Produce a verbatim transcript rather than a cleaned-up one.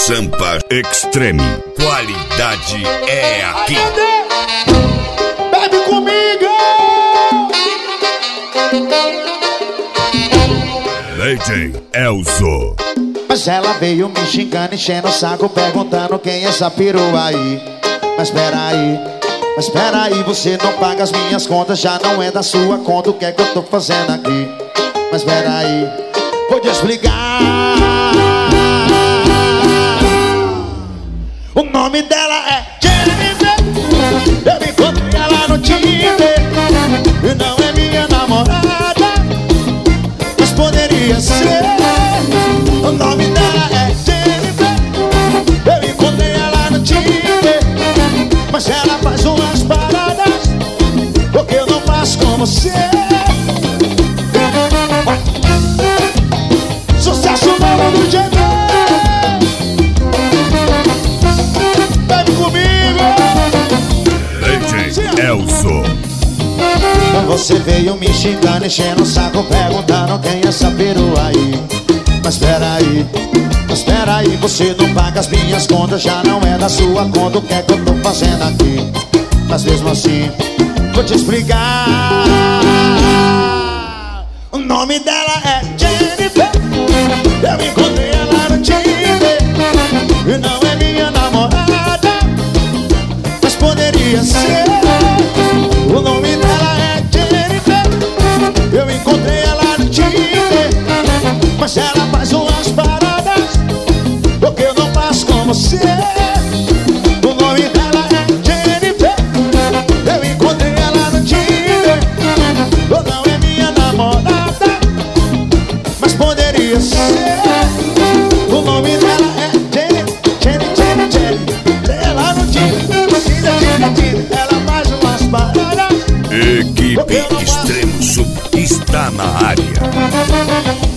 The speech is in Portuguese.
Sampa Extreme. Qualidade é aqui. Bebe comigo! D J Elzo. Mas ela veio me xingando, enchendo o saco, perguntando quem é essa perua aí. Mas peraí, mas peraí, você não paga as minhas contas, já não é da sua conta, o que é que eu tô fazendo aqui? Mas peraí, vou te explicar. O nome dela é Jennifer. Eu encontrei ela no Tinder e não é minha namorada, mas poderia ser. O nome dela é Jennifer. Eu encontrei ela no Tinder, mas ela faz umas paradas porque eu não faço com você. Sucesso novo do G B. Bebe comigo, D J Elzo. Você veio me xingando, enchendo o saco, perguntando quem é essa perua aí. Mas peraí, mas peraí, você não paga as minhas contas, já não é da sua conta, o que é que eu tô fazendo aqui? Mas mesmo assim, vou te explicar. O nome dela é Jennifer. Eu encontrei ela no Tinder e não é minha namorada, mas poderia ser. O nome dela é Jennifer. Eu encontrei ela no Tinder, mas ela faz umas paradas porque eu não faço com você. O nome dela é Jennifer. Eu encontrei ela no Tinder, ou não é minha namorada, mas poderia ser. O nome dela é Jenny, Jenny, Jenny, Jenny. Ela no Tinder, Tinder, Tinder, Tinder. Ela faz umas paradas. Equipe Extremo Sul está na área.